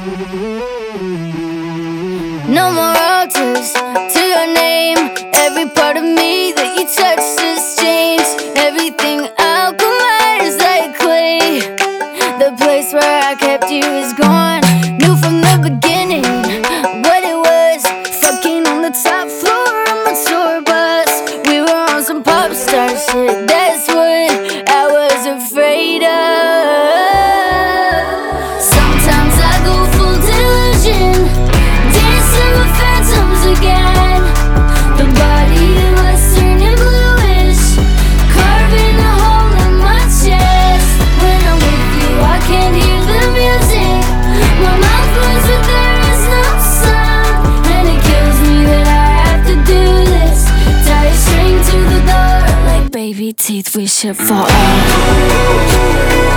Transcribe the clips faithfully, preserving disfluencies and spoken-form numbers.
No more altars to your name. Every part of me that you touch has changed. Everything alchemized like clay. The place where I kept you is gone. Knew from the beginning what it was. Fucking on the top floor of my tour bus. We were on some pop star shit. That's what I was afraid of. Sometimes I go full delusion, dancing with phantoms again. The body of us turning bluish, carving a hole in my chest. When I'm with you, I can't hear the music. My mouth moves but there is no sound, and it kills me that I have to do this. Tie a string to the door like baby teeth, we should fall out.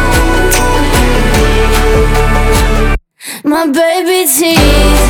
My baby teeth.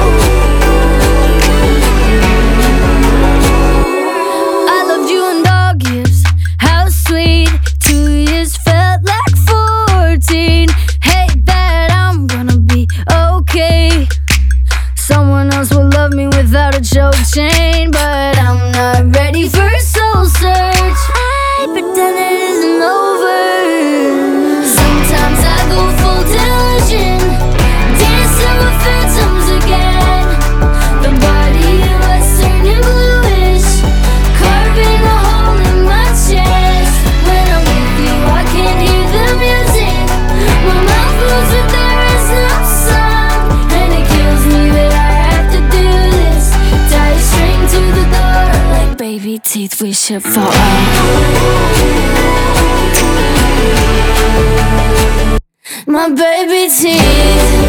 I loved you in dog years, how sweet. Two years felt like fourteen. Hate that I'm gonna be okay. Someone else will love me without a choke chain, but I'm not ready for a soul search. I pretend it isn't over. Sometimes I go full delusion, dancing with phantoms again. The body of us turning bluish, carving a hole in my chest. When I'm with you, I can't hear the music. My mouth moves but there is no sound, and it kills me that I have to do this. Tie a string to the door like baby teeth, we should fall out. My baby teeth.